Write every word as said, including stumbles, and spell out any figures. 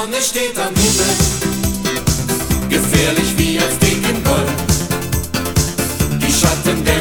Sonne steht am Himmel, gefährlich wie als dicken Gold. Die Schatten der